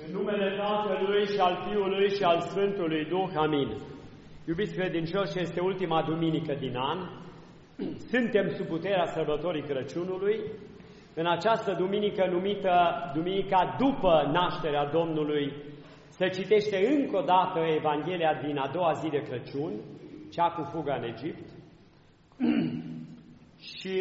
În numele Tatălui și al Fiului și al Sfântului Duh. Amin. Iubiți credincioși, este ultima duminică din an. Suntem sub puterea sărbătorii Crăciunului. În această duminică numită Duminica după nașterea Domnului, se citește încă o dată Evanghelia din a doua zi de Crăciun, cea cu fuga în Egipt. Și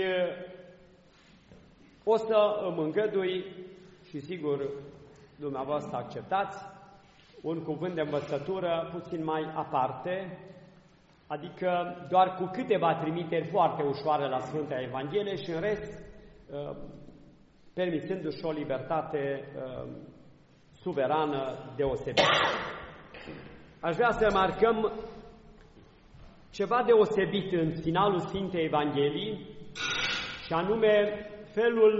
o să îmi îngădui, și sigur dumneavoastră acceptați, un cuvânt de învățătură puțin mai aparte, adică doar cu câteva trimiteri foarte ușoare la Sfânta Evanghelie și în rest permițându-și o libertate suverană deosebită. Aș vrea să remarcăm ceva deosebit în finalul Sfintei Evangheliei, și anume felul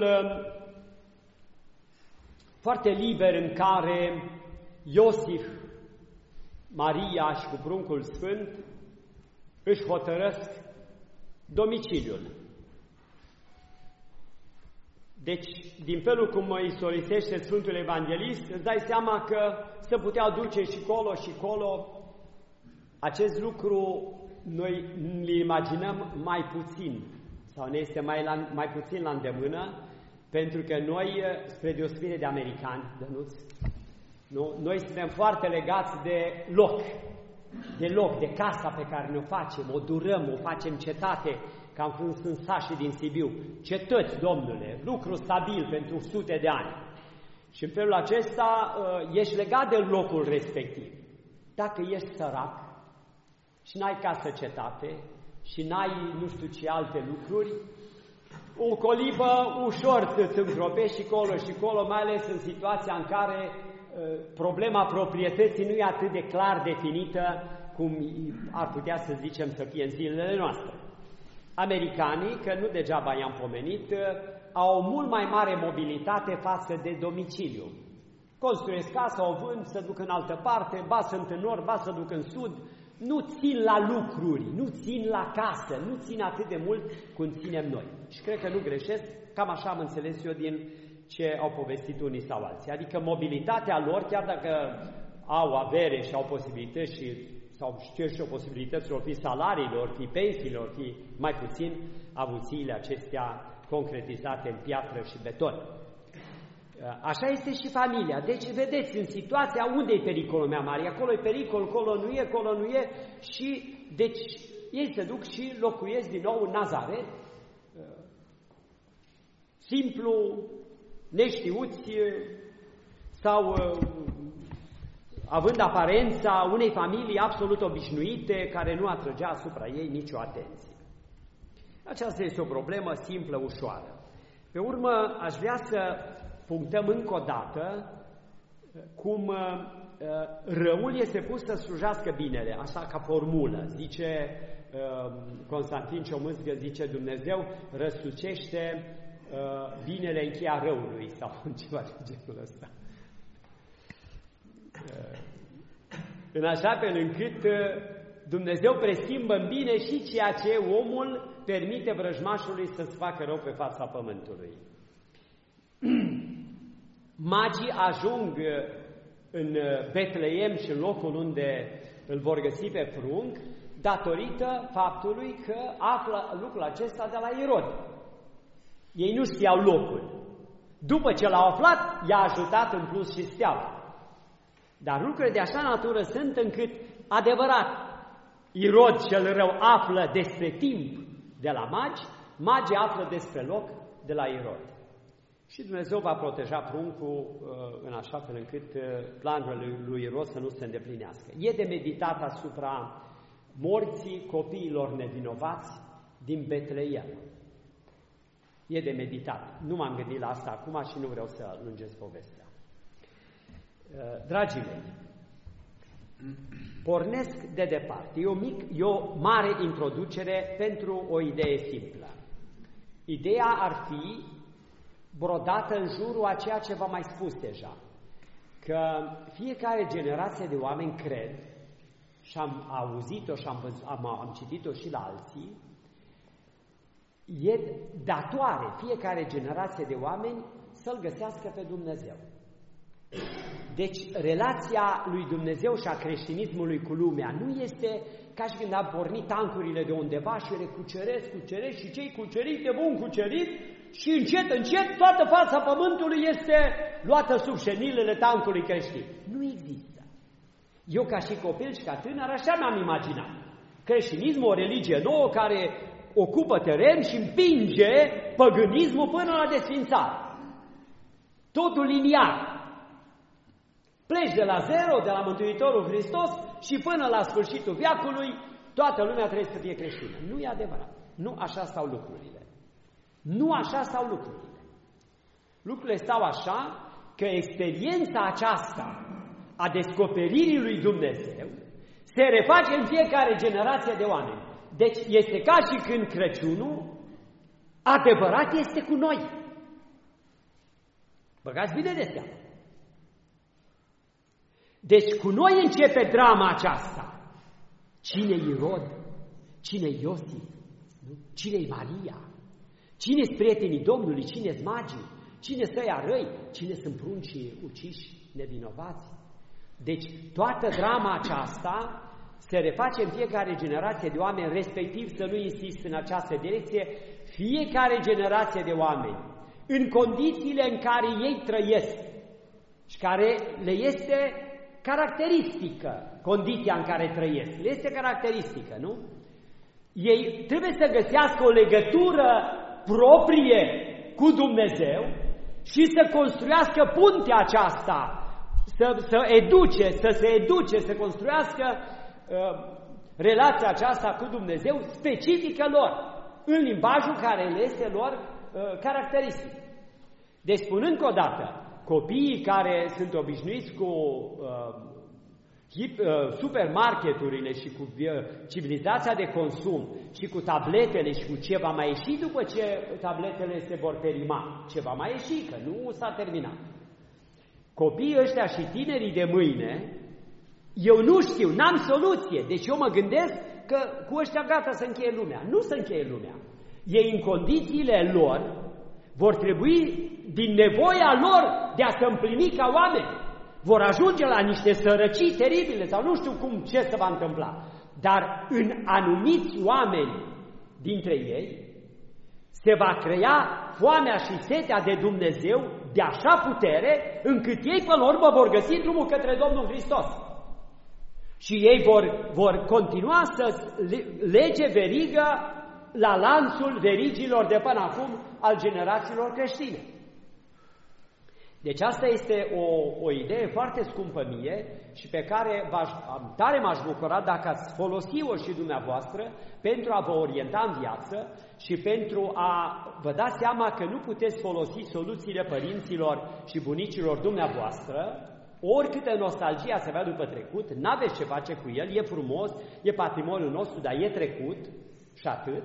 foarte liber în care Iosif, Maria și cu pruncul sfânt își hotărăsc domiciliul. Deci, din felul cum îi solisește Sfântul Evanghelist, îți dai seama că se puteau duce și colo și colo. Acest lucru noi îl imaginăm mai puțin, sau ne este mai puțin la îndemână, pentru că noi, spre deosebire de americani, Dănuț, noi suntem foarte legați de loc, de casa pe care ne-o facem, o durăm, o facem cetate, ca când sunt sașii din Sibiu. Cetăți, Domnule, lucru stabil pentru sute de ani. Și în felul acesta ești legat de locul respectiv. Dacă ești sărac și n-ai casă cetate și n-ai nu știu ce alte lucruri, o colibă ușor să-ți îngropești și colo, mai ales în situația în care problema proprietății nu e atât de clar definită cum ar putea să zicem să fie în zilele noastre. Americanii, că nu degeaba i-am pomenit, au o mult mai mare mobilitate față de domiciliu. Construiesc casa, o vând, se duc în altă parte, ba sunt în nord, ba se duc în sud, nu țin la lucruri, nu țin la casă, nu țin atât de mult cum ținem noi. Și cred că nu greșesc, cam așa am înțeles eu din ce au povestit unii sau alții. Adică mobilitatea lor, chiar dacă au avere și au posibilități sau știu și o posibilități, ori fi salariile, ori fi pensiile, ori fi mai puțin avuțiile acestea concretizate în piatră și beton. Așa este și familia. Deci, vedeți, în situația unde e pericolul, mea Maria, acolo e pericol, acolo nu e, și deci ei se duc și locuiesc din nou în Nazaret, simplu, neștiuți sau având aparența unei familii absolut obișnuite, care nu atrăgea asupra ei nicio atenție. Aceasta este o problemă simplă, ușoară. Pe urmă, aș vrea să punctăm încă o dată cum răul este pus să slujească binele, așa ca formulă. Zice Constantin Ciomâscă, zice Dumnezeu răsucește binele în cheia răului, sau ceva de genul ăsta. În așa fel încât Dumnezeu preschimbă în bine și ceea ce omul permite vrăjmașului să-ți facă rău pe fața pământului. Magii ajung în Betleem și în locul unde îl vor găsi pe prunc datorită faptului că află lucrul acesta de la Irod. Ei nu știau locul. După ce l-au aflat, i-a ajutat în plus și steaua. Dar lucrurile de așa natură sunt încât, adevărat, Irod cel rău află despre timp de la magi, magii află despre loc de la Irod. Și Dumnezeu va proteja pruncul în așa fel încât planurile lui Irod să nu se îndeplinească. E de meditat asupra morții copiilor nevinovați din Betleem. E de meditat. Nu m-am gândit la asta acum și nu vreau să lungesc povestea. Dragii mei, pornesc de departe. E o mare introducere pentru o idee simplă. Ideea ar fi brodată în jurul a ceea ce v-am mai spus deja, că fiecare generație de oameni cred, și am auzit-o și am citit-o și la alții, e datoare fiecare generație de oameni să-L găsească pe Dumnezeu. Deci relația lui Dumnezeu și a creștinismului cu lumea nu este ca și când am pornit tancurile de undeva și cuceresc și cei cuceriți de bun cucerit și încet toată fața pământului este luată sub șenilele tancului creștin. Nu există. Eu ca și copil și ca tânăr așa mi-am imaginat. Creștinismul, o religie nouă care ocupă teren și împinge păgânismul până la desfințare. Totul liniar. Pleci de la zero, de la Mântuitorul Hristos și până la sfârșitul veacului toată lumea trebuie să fie creștină. Nu e adevărat. Nu așa stau lucrurile. Nu așa stau lucrurile. Lucrurile stau așa că experiența aceasta a descoperirii lui Dumnezeu se reface în fiecare generație de oameni. Deci este ca și când Crăciunul adevărat este cu noi. Băgați bine de seamă. Deci cu noi începe drama aceasta. Cine-i Irod? Cine-i Iosif? Cine-i Maria? Cine-s prietenii Domnului? Cine-s magii? Cine-s ăia răi? Cine sunt pruncii uciși nevinovați? Deci toată drama aceasta se reface în fiecare generație de oameni, respectiv, să nu insist în această direcție, fiecare generație de oameni, în condițiile în care ei trăiesc și care le este caracteristică, condiția în care trăiesc, le este caracteristică, nu? Ei trebuie să găsească o legătură proprie cu Dumnezeu și să construiască puntea aceasta, să se educe, să construiască relația aceasta cu Dumnezeu specifică lor, în limbajul care le este lor caracteristic. Deci, spunând o dată, copiii care sunt obișnuiți cu supermarketurile și cu civilizația de consum și cu tabletele și cu ce va mai ieși după ce tabletele se vor perima, ce va mai ieși, că nu s-a terminat. Copiii ăștia și tinerii de mâine, eu nu știu, n-am soluție, deci eu mă gândesc că cu ăștia gata să încheie lumea. Nu se încheie lumea. Ei în condițiile lor vor trebui, din nevoia lor de a se împlini ca oameni, vor ajunge la niște sărăcii teribile sau nu știu ce se va întâmpla. Dar în anumiți oameni dintre ei se va crea foamea și setea de Dumnezeu de așa putere încât ei până la urmă vor găsi drumul către Domnul Hristos. Și ei vor continua să lege verigă la lanțul verigilor de până acum al generațiilor creștine. Deci asta este o idee foarte scumpă mie și pe care tare m-aș bucura dacă ați folosi-o și dumneavoastră pentru a vă orienta în viață și pentru a vă da seama că nu puteți folosi soluțiile părinților și bunicilor dumneavoastră, oricâtă nostalgie ați avea după trecut, n-aveți ce face cu el, e frumos, e patrimoniul nostru, dar e trecut și atât.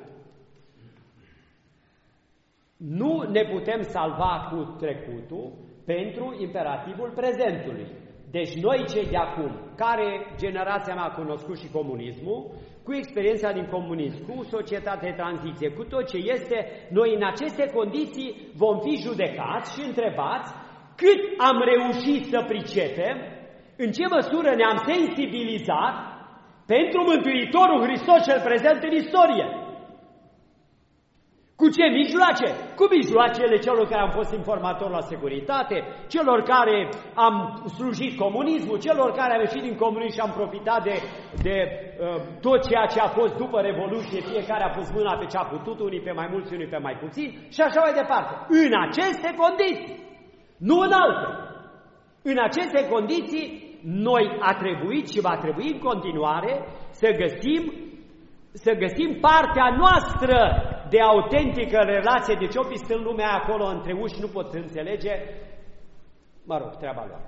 Nu ne putem salva cu trecutul pentru imperativul prezentului. Deci noi cei de acum, care generația mea a cunoscut și comunismul, cu experiența din comunism, cu societatea de tranziție, cu tot ce este, noi în aceste condiții vom fi judecați și întrebați cât am reușit să pricepem, în ce măsură ne-am sensibilizat pentru Mântuitorul Hristos cel prezent în istorie. Cu ce mijloace? Cu mijloacele celor care am fost informatori la securitate, celor care am slujit comunismul, celor care am ieșit din comunism și am profitat de tot ceea ce a fost după Revoluție, fiecare a pus mâna pe ce a putut, unii pe mai mulți, unii pe mai puțini și așa mai departe. În aceste condiții, nu în altele. În aceste condiții, noi a trebuit și va trebui în continuare să găsim partea noastră de autentică relație. De ce o pistând lumea acolo între uși nu pot înțelege? Mă rog, treaba lor.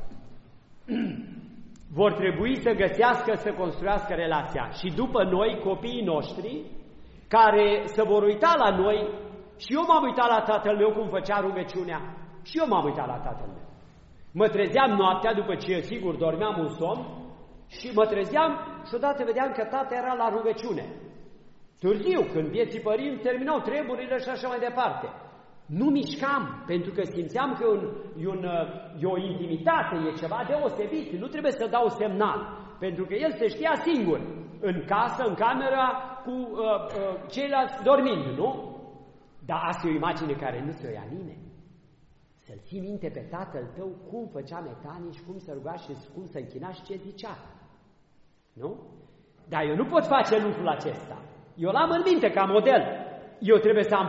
Vor trebui să găsească, să construiască relația. Și după noi, copiii noștri, care se vor uita la noi, și eu m-am uitat la tatăl meu cum făcea rugăciunea, și eu m-am uitat la tatăl meu. Mă trezeam noaptea, după ce, sigur, dormeam un somn, și mă trezeam și odată vedeam că tata era la rugăciune. Târziu, când vieții părinți terminau treburile și așa mai departe. nu mișcam, pentru că simțeam că e o intimitate, e ceva deosebit, nu trebuie să dau semnal, pentru că el se știa singur, în casă, în cameră, cu ceilalți dormind, nu? Dar asta e o imagine care nu ți-o ia nimeni. Să-l ții minte pe tatăl tău cum făcea metanici, cum se ruga și cum se închina și ce zicea. Nu? Dar eu nu pot face lucrul acesta. Eu l-am în minte ca model. Eu trebuie să am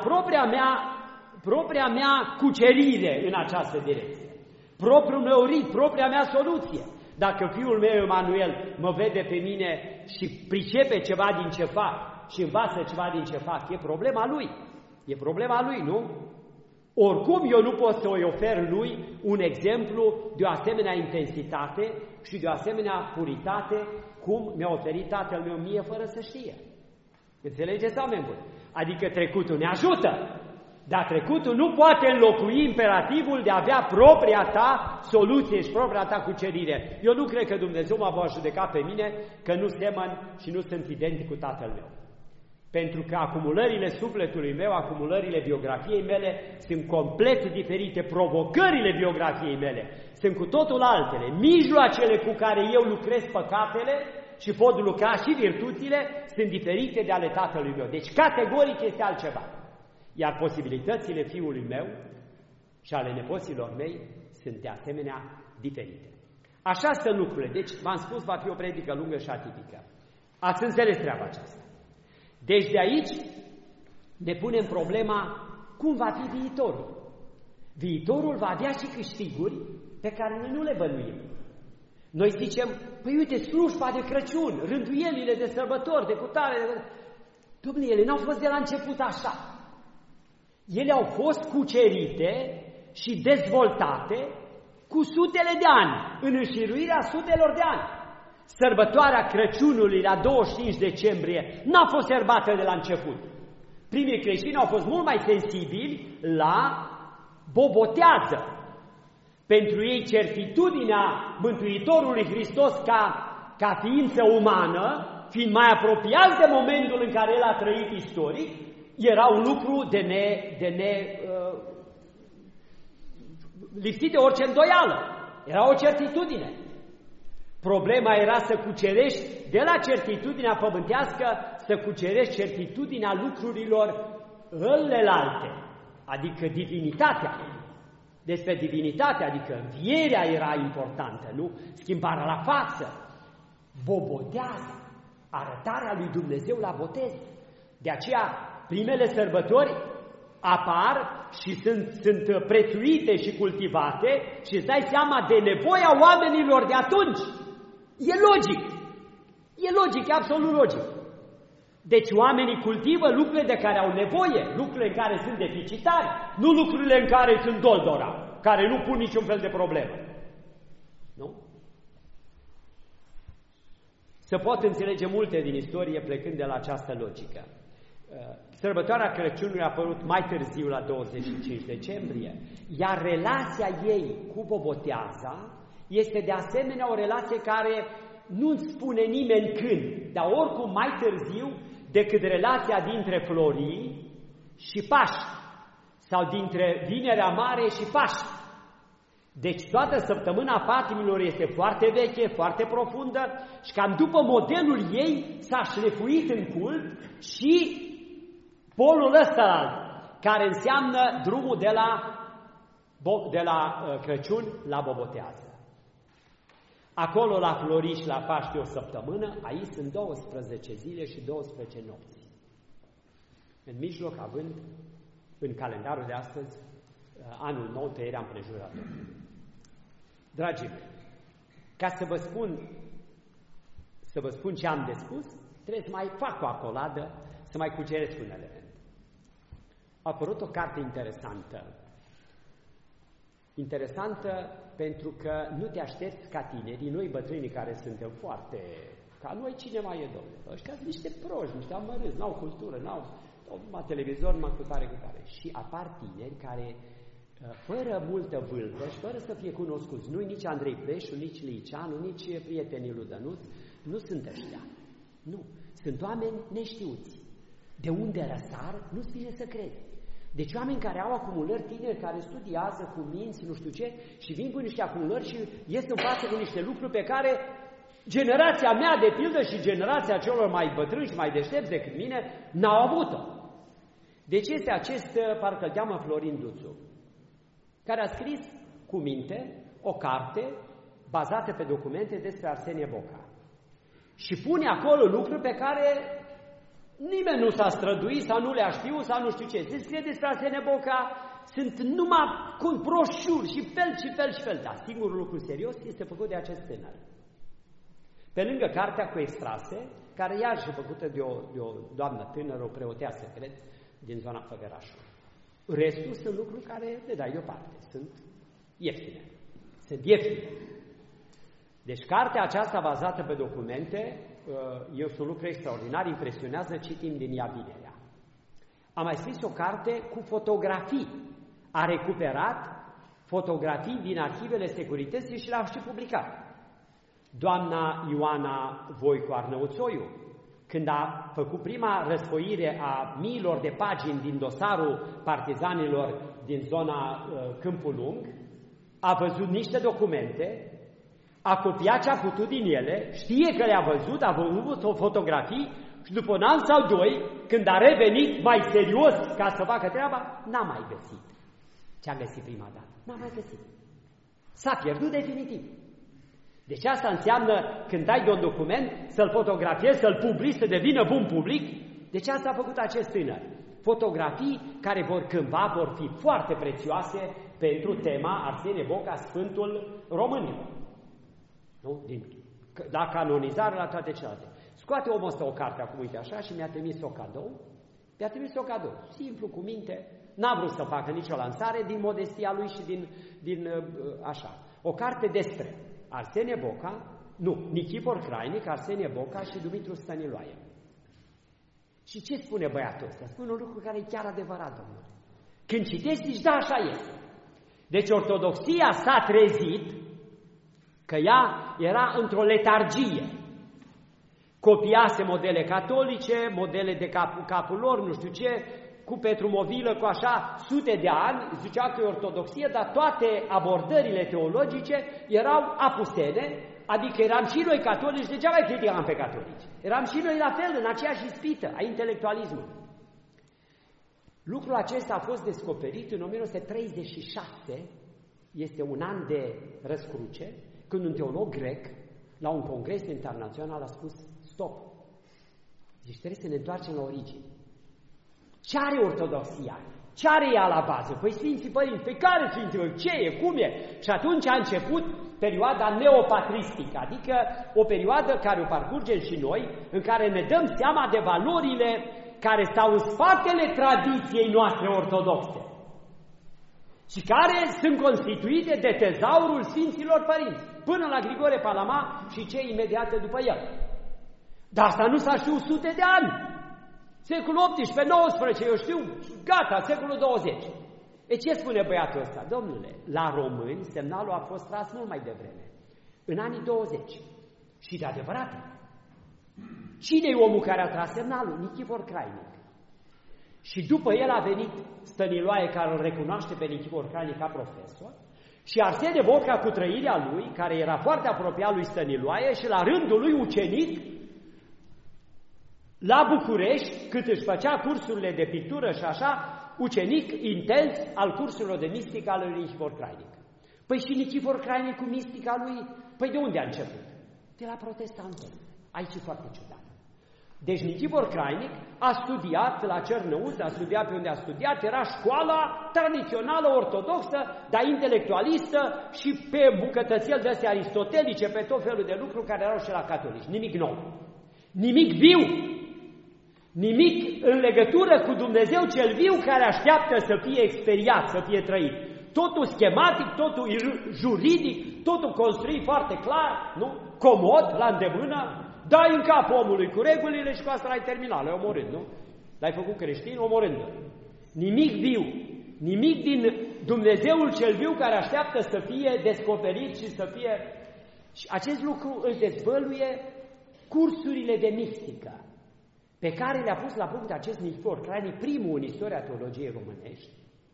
propria mea cucerire în această direcție. Propriul meu rit, propria mea soluție. Dacă fiul meu, Emanuel, mă vede pe mine și pricepe ceva din ce fac și învață ceva din ce fac, e problema lui. E problema lui, nu? Oricum eu nu pot să îi ofer lui un exemplu de o asemenea intensitate și de o asemenea puritate cum mi-a oferit tatăl meu mie fără să știe. Înțelegeți, oameni buni? Adică trecutul ne ajută, dar trecutul nu poate înlocui imperativul de a avea propria ta soluție și propria ta cucerire. Eu nu cred că Dumnezeu mă va judeca pe mine că nu semăn și nu sunt identic cu tatăl meu. Pentru că acumulările sufletului meu, acumulările biografiei mele sunt complet diferite, provocările biografiei mele sunt cu totul altele, mijloacele cu care eu lucrez păcatele și pot lucra și virtuțile sunt diferite de ale tatălui meu. Deci categoric este altceva. Iar posibilitățile fiului meu și ale nepoților mei sunt de asemenea diferite. Așa sunt lucrurile. Deci, v-am spus, va fi o predică lungă și atipică. Ați înțeles treaba aceasta. Deci de aici ne punem problema cum va fi viitorul. Viitorul va avea și câștiguri pe care noi nu le bănuim. Noi zicem, păi uite, slujba de Crăciun, rânduielile de sărbători, de cutare, Dom'le, ele n-au fost de la început așa. Ele au fost cucerite și dezvoltate cu sutele de ani, în înșiruirea sutelor de ani. Sărbătoarea Crăciunului la 25 decembrie n-a fost sărbată de la început. Primii creștini au fost mult mai sensibili la bobotează. Pentru ei certitudinea Mântuitorului Hristos ca ființă umană, fiind mai apropiat de momentul în care El a trăit istoric, era un lucru lipsit de orice îndoială. Era o certitudine. Problema era să cucerești de la certitudinea pământească, să cucerești certitudinea lucrurilor ălelalte, adică divinitatea. Despre divinitate, adică învierea era importantă, nu? Schimbarea la față, bobotează, arătarea lui Dumnezeu la botez. De aceea, primele sărbători apar și sunt prețuite și cultivate și îți dai seama de nevoia oamenilor de atunci. E logic, e absolut logic. Deci oamenii cultivă lucrurile de care au nevoie, lucrurile în care sunt deficitari, nu lucrurile în care sunt doldora, care nu pun niciun fel de problemă. Nu? Se pot înțelege multe din istorie plecând de la această logică. Sărbătoarea Crăciunului a apărut mai târziu, la 25 decembrie, iar relația ei cu boboteaza este de asemenea o relație care nu-ți spune nimeni când, dar oricum mai târziu decât relația dintre Florii și Paști, sau dintre Vinerea Mare și Paști. Deci toată săptămâna patimilor este foarte veche, foarte profundă și cam după modelul ei s-a șlefuit în cult și polul ăsta, care înseamnă drumul de la Crăciun la bobotează. Acolo la Florii și la Paști o săptămână, aici sunt 12 zile și 12 nopți. În mijloc având, în calendarul de astăzi, anul nou, tăierea împrejurător. Dragii mei, ca să vă spun ce am de spus, trebuie să mai fac o acoladă, să mai cuceresc un element. A apărut o carte interesantă pentru că nu te aștepți ca tinerii, noi bătrânii care suntem foarte... Ca noi cine mai e, domnule? Ăștia sunt niște proști, niște amărâți, n-au cultură, n-au numai televizor, numai cu tare. Și apar tineri care, fără multă vâlvă și fără să fie cunoscuți, nu nici Andrei Pleșu, nici Liceanu, nici prietenii lui Dănuț, nu sunt ăștia. Nu. Sunt oameni neștiuți. De unde răsar, nu-ți vine să crezi. Deci oameni care au acumulări, tineri care studiază cu minți, nu știu ce, și vin cu niște acumulări și ies în față cu niște lucruri pe care generația mea, de pildă, și generația celor mai bătrâni și mai deștepți decât mine, n-au avut-o. Deci este acest, parcă îl cheamă Florin Duțu, care a scris cu minte o carte bazată pe documente despre Arsenie Boca. Și pune acolo lucruri pe care nimeni nu s-a străduit sau nu le-a știut sau nu știu ce. Se scrie despre Arsenie Boca, sunt numai cu broșuri și fel. Dar singurul lucru serios este făcut de acest tânăr. Pe lângă cartea cu extrase, care iarăși e făcută de o doamnă tânără, o preoteasă, cred, din zona Făgărașului. Restul sunt lucruri care le dai deoparte, sunt ieftine. Deci cartea aceasta bazată pe documente, este un lucru extraordinar, impresionează, citim din ea vinerea. A mai scris o carte cu fotografii. A recuperat fotografii din arhivele securității și le-a și publicat. Doamna Ioana Voicu Arnăuțoiu, când a făcut prima răsfoire a miilor de pagini din dosarul partizanilor din zona Câmpul Lung, a văzut niște documente, a copiat ce a putut din ele, știe că le-a văzut, a văzut fotografii și după un an sau doi, când a revenit mai serios ca să facă treaba, n-a mai găsit ce a găsit prima dată. N-a mai găsit. S-a pierdut definitiv. Deci asta înseamnă, când dai de un document, să-l fotografiezi, să-l publici, să devină bun public. Deci asta a făcut acest tânăr. Fotografii care vor fi foarte prețioase pentru tema Arsenie Boca, Sfântul Românilor. Nu? La canonizare, la toate celelalte. Scoate omul ăsta o carte acum, uite așa, și mi-a trimis o cadou. Simplu, cu minte. N-a vrut să facă nicio lansare din modestia lui și din așa. O carte despre Arsenie Boca, Nichifor Crainic, Arsenie Boca și Dumitru Stăniloae. Și ce spune băiatul ăsta? Spune un lucru care e chiar adevărat, domnule. Când citești, zici, da, așa este. Deci ortodoxia s-a trezit că ea era într-o letargie. Copiase modele catolice, modele de capul lor, nu știu ce, cu Petrumovilă, cu așa sute de ani, zicea că e ortodoxie, dar toate abordările teologice erau apusene, adică eram și noi catolici, degeaba îi criticam pe catolici. Eram și noi la fel, în aceeași ispită a intelectualismului. Lucrul acesta a fost descoperit în 1936, este un an de răscruce, când un teolog grec, la un congres internațional, a spus, stop, deci trebuie să ne întoarcem la origini. Ce are ortodoxia? Ce are ea la bază? Păi Sfinții Părinți, pe care Sfinții Părinți? Ce e? Cum e? Și atunci a început perioada neopatristică, adică o perioadă care o parcurgem și noi, în care ne dăm seama de valorile care stau în spatele tradiției noastre ortodoxe și care sunt constituite de tezaurul Sfinților Părinți, până la Grigore Palama și cei imediate după el. Dar asta nu s-a știut sute de ani. Secolul XVIII, XIX, eu știu, gata, secolul 20. E ce spune băiatul ăsta? Domnule, la români semnalul a fost tras mult mai devreme, în anii 20. Și de adevărat. Cine e omul care a tras semnalul? Nichifor Crainic. Și după el a venit Stăniloae, care îl recunoaște pe Nichifor Crainic ca profesor, și Arsenie Boca cu trăirea lui, care era foarte apropiat lui Stăniloae și la rândul lui ucenic, la București, cât își făcea cursurile de pictură și așa, ucenic intens al cursurilor de mistică al lui Nichifor Crainic. Păi și Nichifor Crainic cu mistica lui, păi de unde a început? De la protestantul. Aici e foarte ciudat. Deci Nichifor Crainic a studiat la Cernăuți, a studiat pe unde a studiat, era școala tradițională ortodoxă, dar intelectualistă și pe bucătățel de astea aristotelice, pe tot felul de lucruri care erau și la catolici. Nimic nou. Nimic viu. Nimic în legătură cu Dumnezeu cel viu care așteaptă să fie experiat, să fie trăit. Totul schematic, totul juridic, totul construit foarte clar, nu? Comod, la îndemână, dai în capul omului cu regulile și cu asta l-ai terminat, l-ai omorât, nu? L-ai făcut creștin omorându-l. Nimic viu, nimic din Dumnezeul cel viu care așteaptă să fie descoperit și să fie... Și acest lucru îl dezvăluie cursurile de mistică pe care le-a pus la punct acest Nichifor Crainic, primul în istoria teologiei românești,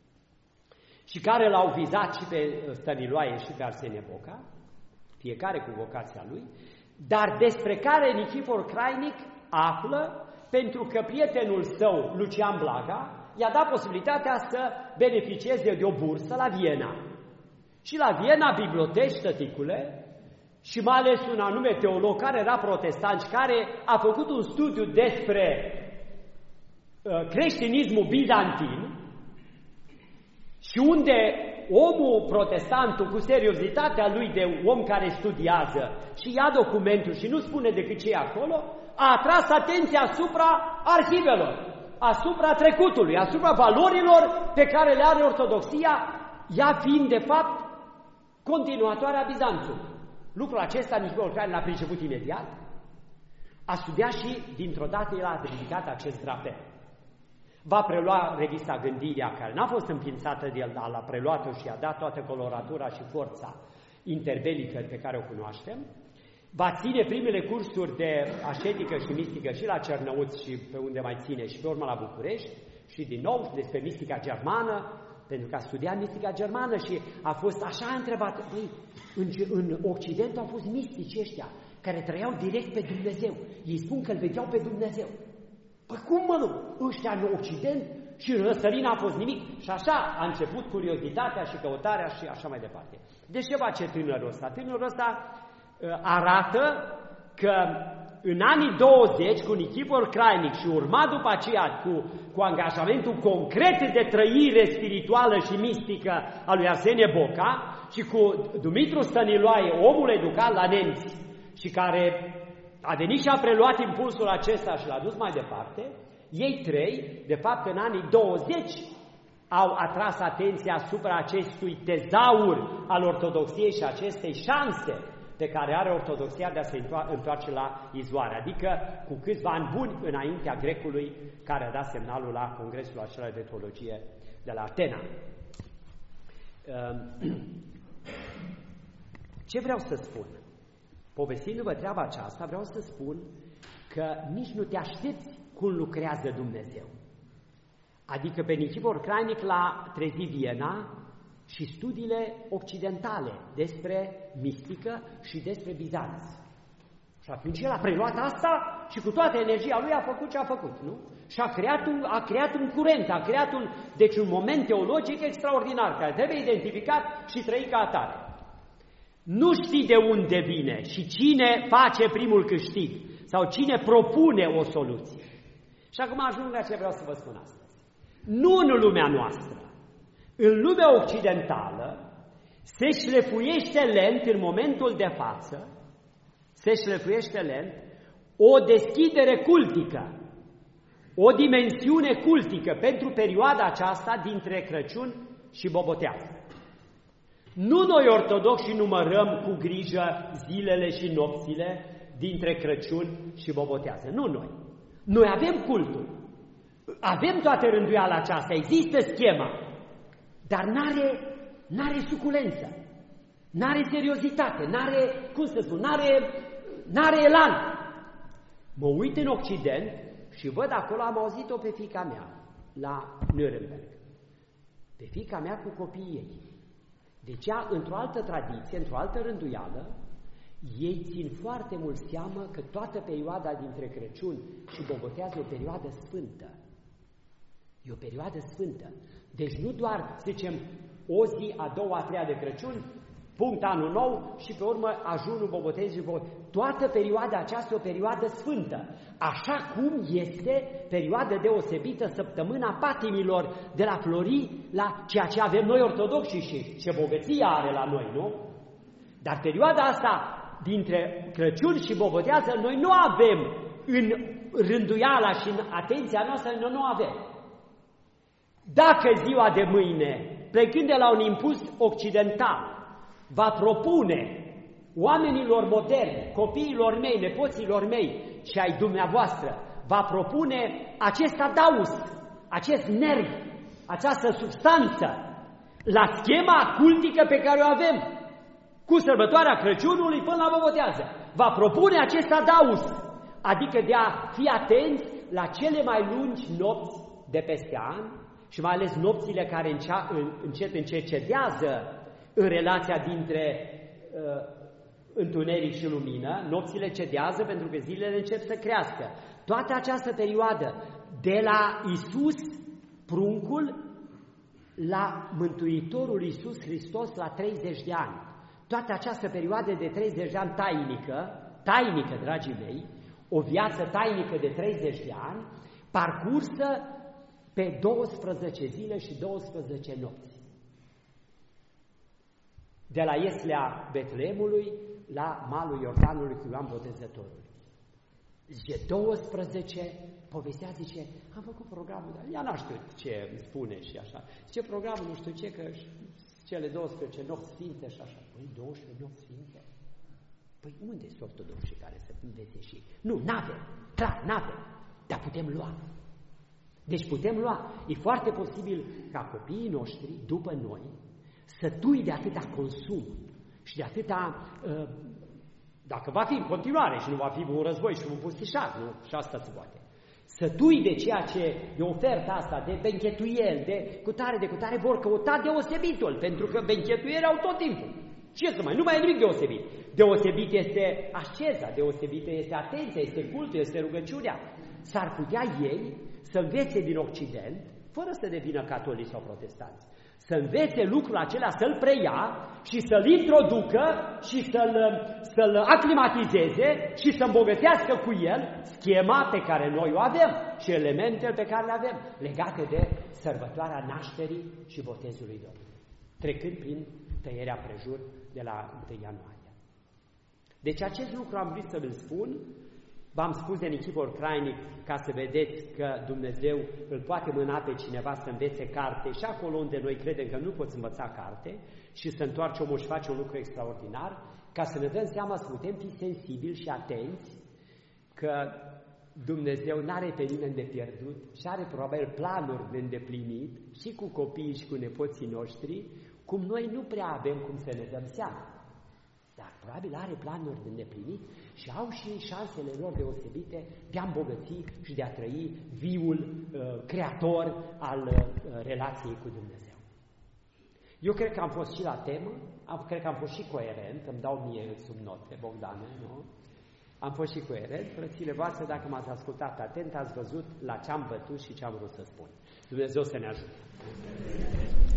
și care l-au vizat și pe Stăniloae și pe Arsenie Boca, fiecare cu vocația lui, dar despre care Nichifor Crainic află pentru că prietenul său, Lucian Blaga, i-a dat posibilitatea să beneficieze de o bursă la Viena. Și la Viena, biblioteci, tăticule, și mai ales un anume teolog care era protestant și care a făcut un studiu despre creștinismul bizantin, și unde omul protestantul, cu seriozitatea lui de om care studiază și ia documentul și nu spune decât ce e acolo, a atras atenția asupra arhivelor, asupra trecutului, asupra valorilor pe care le are Ortodoxia, ea fiind de fapt continuatoarea Bizanțului. Lucrul acesta Nichifor Crainic l-a priceput imediat, a studiat și dintr-o dată el a ridicat acest drapel. Va prelua revista Gândirea, care n-a fost înființată de el, dar l-a preluat-o și a dat toată coloratura și forța interbelică pe care o cunoaștem. Va ține primele cursuri de ascetică și mistică și la Cernăuți și pe unde mai ține și pe urmă la București și din nou despre mistica germană, pentru că a studiat mistica germană și a fost așa întrebat. În Occident au fost mistici ăștia care trăiau direct pe Dumnezeu. Ei spun că îl vedeau pe Dumnezeu. Păi cum mă nu? Ăștia în Occident și în Răsărit n-a fost nimic. Și așa a început curiozitatea și căutarea și așa mai departe. Deci ce face tânărul ăsta? Tânărul ăsta arată că în anii 20 cu Nichifor Crainic și urma după aceea cu angajamentul concret de trăire spirituală și mistică a lui Arsenie Boca și cu Dumitru Stăniloae, omul educat la nemți și care a venit și a preluat impulsul acesta și l-a dus mai departe, ei trei, de fapt în anii 20, au atras atenția asupra acestui tezaur al Ortodoxiei și acestei șanse pe care are Ortodoxia de a se întoarce la izvoare, adică cu câțiva ani buni înaintea grecului care a dat semnalul la congresul acela de teologie de la Atena. Ce vreau să spun? Povestindu-vă treaba aceasta, vreau să spun că nici nu te aștepți cum lucrează Dumnezeu. Adică pe Nichifor Crainic l-a trezit Viena și studiile occidentale despre mistică și despre Bizanț. Și atunci el a preluat asta și cu toată energia lui a făcut ce a făcut, nu? Și a creat un curent, deci un moment teologic extraordinar, care trebuie identificat și trăit ca atare. Nu știi de unde vine și cine face primul câștig sau cine propune o soluție. Și acum ajung la ce vreau să vă spun astăzi. Nu în lumea noastră, în lumea occidentală se șlefuiește lent în momentul de față, o deschidere cultică, o dimensiune cultică pentru perioada aceasta dintre Crăciun și Bobotează. Nu noi ortodoxi numărăm cu grijă zilele și nopțile dintre Crăciun și Bobotează. Nu noi. Noi avem cultul. Avem toată rânduiala aceasta, există schema, dar n-are suculență, n-are seriozitate, n-are elan. Mă uit în Occident și văd acolo, am auzit-o pe fiica mea la Nuremberg, pe fiica mea cu copiii ei. Deci ea, într-o altă tradiție, într-o altă rânduială, ei țin foarte mult seamă că toată perioada dintre Crăciun și Bobotează e o perioadă sfântă. E o perioadă sfântă. Deci nu doar, să zicem, o zi, a doua, a treia de Crăciun, punct anul nou și pe urmă ajunul Bobotezii. Toată perioada aceasta e o perioadă sfântă. Așa cum este perioada deosebită săptămâna patimilor de la Flori la ceea ce avem noi ortodoxi și ce bogăție are la noi, nu? Dar perioada asta dintre Crăciun și Bobotează noi nu avem în rânduiala și în atenția noastră, noi nu avem. Dacă ziua de mâine, plecând de la un impuls occidental, va propune oamenilor moderni, copiilor mei, nepoților mei și ai dumneavoastră, va propune acest adaus, acest nerv, această substanță la schema cultică pe care o avem, cu sărbătoarea Crăciunului până la Bobotează. Va propune acest adaus, adică de a fi atenți la cele mai lungi nopți de peste an și mai ales nopțile care încet cedează în relația dintre întuneric și lumină, nopțile cedează pentru că zilele încep să crească. Toată această perioadă, de la Iisus, pruncul, la Mântuitorul Iisus Hristos la 30 de ani. Toată această perioadă de 30 de ani tainică, dragii mei, o viață tainică de 30 de ani, parcursă pe 12 zile și 12 nopți. De la Ieslea Betleemului la malul Iordanului cu Ioan Botezătorul. Zice, 12, povestea, zice, am făcut programul, dar ea n-a știut ce îmi spune și așa. Zice, programul nu știu ce, că cele 12 nopți sfinte și așa. Păi, 12 nopți sfinte? Păi unde sunt ortodoxii care să învețe și... Nu, n-avem, clar, n-avem, dar putem lua. Deci putem lua. E foarte posibil ca copiii noștri, după noi, sătui de atâta consum și de atâta... dacă va fi în continuare și nu va fi un război și un pustișar, nu? Și asta se poate. Sătui de ceea ce, de oferta asta, de benchetuieli, de cutare, vor căuta deosebitul, pentru că benchetuieli au tot timpul. Ce să mai, nu mai e nimic deosebit. Deosebit este asceza, deosebită este atenția, este cultul, este rugăciunea. S-ar putea ei să învețe din Occident, fără să devină catolici sau protestanți, să învețe lucrul acela, să-l preia și să-l introducă și să-l aclimatizeze și să îmbogățească cu el schema pe care noi o avem și elementele pe care le avem, legate de sărbătoarea nașterii și botezului Domnului, trecând prin tăierea prejur de la 1 ianuarie. Deci acest lucru am vrut să-l spun. V-am spus de Nichifor Crainic ca să vedeți că Dumnezeu îl poate mâna pe cineva să învețe carte și acolo unde noi credem că nu poți învăța carte și să întoarce omul și face un lucru extraordinar, ca să ne dăm seama să putem fi sensibili și atenți că Dumnezeu n-are pe nimeni de pierdut și are probabil planuri de îndeplinit și cu copiii și cu nepoții noștri, cum noi nu prea avem cum să ne dăm seama. Dar probabil are planuri de îndeplinit și au și șansele lor deosebite de a îmbogăți și de a trăi viul creator al relației cu Dumnezeu. Eu cred că am fost și la temă, cred că am fost și coerent, îmi dau mie sub note, Bogdane, nu? Am fost și coerent, frățile voastre, dacă m-ați ascultat atent, ați văzut la ce am bătut și ce am vrut să spun. Dumnezeu să ne ajute!